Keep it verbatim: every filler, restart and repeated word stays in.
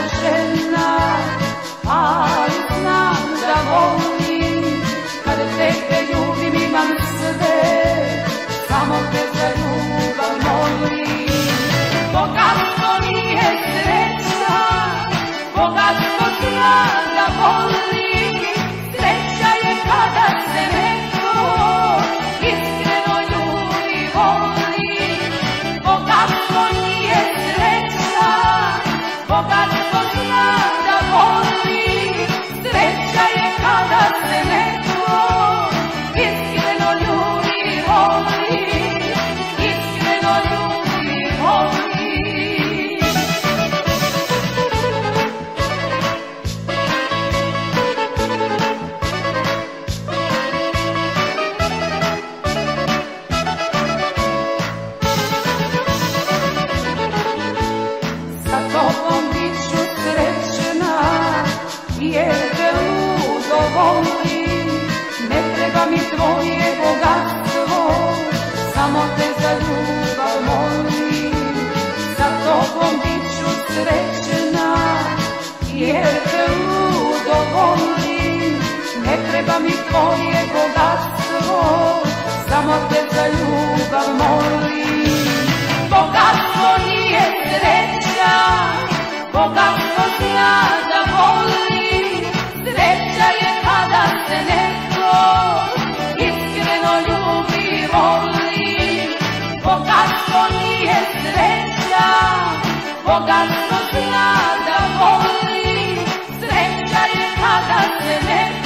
žena, ali znam da volim. Kad tebe ljubim imam sve, samo te za ljubav molim. Bogatstvo nije sreća, bogatstvo zna da voli. Sreća je kada se neko iskreno ljubi voli. Bogatstvo nije sreća, bogatstvo zna da voli. Sreća je kada se neko iskreno ljubi voli. Iskreno ljubi voli. Sa tobom bit ću srećna, jer te ludo volim. Ne treba mi tvoje bogatstvo, samo te za ljubav molim. Sa tobom bit ću srećna, jer te ludo volim. Ne treba mi tvoje bogatstvo, samo te za ljubav molim. Bogatstvo nije sreća, bogatstvo zna da voli. Sreća je kada se neko iskreno ljubi voli. Bogatstvo nije sreća, bogatstvo zna da voli. Sreća je kada se neko